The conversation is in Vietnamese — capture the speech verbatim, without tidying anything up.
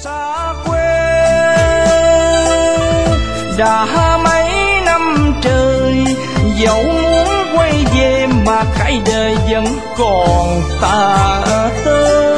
xa quê đã mấy năm trời, dẫu muốn quay về mà cái đời vẫn còn tà tơi.